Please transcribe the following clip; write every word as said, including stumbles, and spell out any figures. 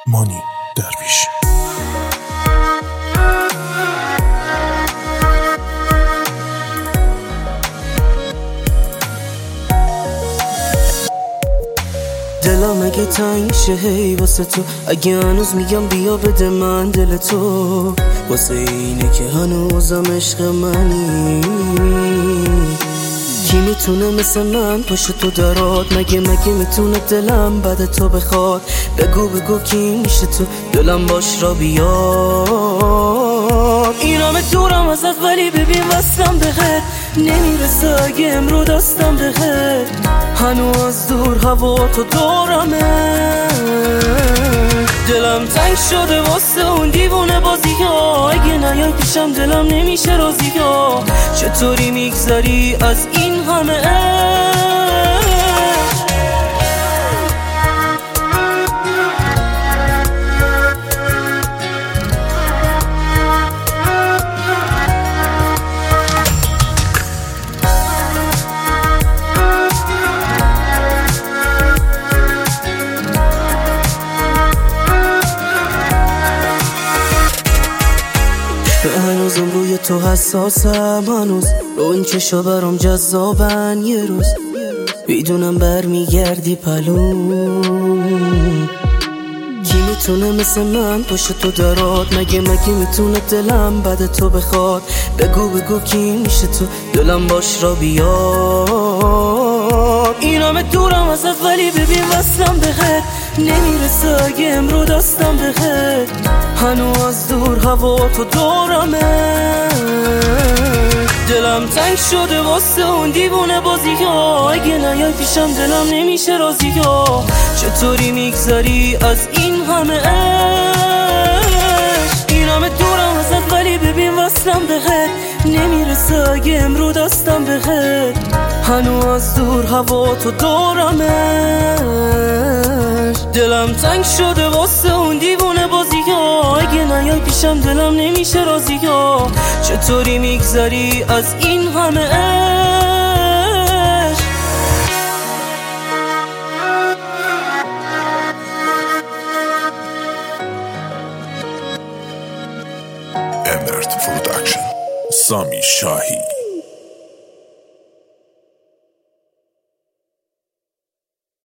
مانی درویش. دلم اگه تنگ شه هی واسه تو، اگه هنوز میگم بیا بده من دل تو، واسه اینه که هنوزم عشق منی. کی میتونه مثل من پشت تو درات؟ مگه مگه میتونه دلم بعد تو بخواد؟ بگو بگو کی میشه تو دلم باش را بیاد. این همه دورم ازت ولی ببین وصلم بهت نمیرسه، اگه امرو دستم بهت هنوز از دور هوا تو دورمه. دلم تنگ شده واسه اون دیوونه بازی ها، اگه نیای پیشم دلم نمیشه راضی ها. چطوری میگذری از این همه عشق؟ هنوزم روی تو حساسم، هنوز رو این چشا برام جذابن. یه روز میدونم برمیگردی پلون. کی میتونه مثل من پشت تو درات؟ مگه مگه میتونه دلم بعد تو بخواد؟ بگو بگو کی میشه تو دلم باش را بیاد. این همه دورم ازت ولی ببین وصلم بهت نمیرسه، اگه امرو دستم بهت هنوز از دور هوا تو دورمه. دلم تنگ شده واسه اون دیوونه بازی ها، اگه نیای پیشم دلم نمیشه راضی ها. چطوری میگذری از این همه عشق؟ این همه دورم ازت ولی ببین وصلم بهت نمیرسه، اگه امرو دستم بهت هنوز از دور هوا تو دورمه. دلم تنگ شده واسه اون دیوونه بازی ها، اگه نیای پیشم دلم نمیشه راضی ها. چطوری میگذری از این همه عشق؟ امرت پروداکشن. سامی شاهی.